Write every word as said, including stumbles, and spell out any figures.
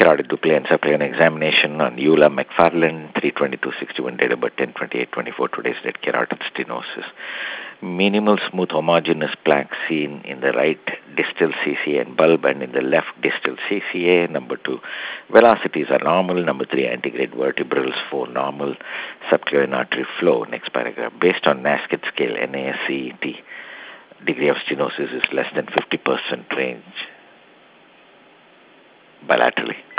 carotid duplicate encephalon examination on Eula McFarlane, three twenty-two sixty-one, date of birth ten twenty-eight twenty-four, today's date, carotid stenosis. Minimal smooth homogeneous plaque seen in the right distal C C A and bulb and in the left distal C C A. Number two, velocities are normal. Number three, antegrade vertebrals. Four, normal subclavian artery flow. Next paragraph. Based on NASCAT scale, N A S C E T, degree of stenosis is less than fifty percent range bilaterally.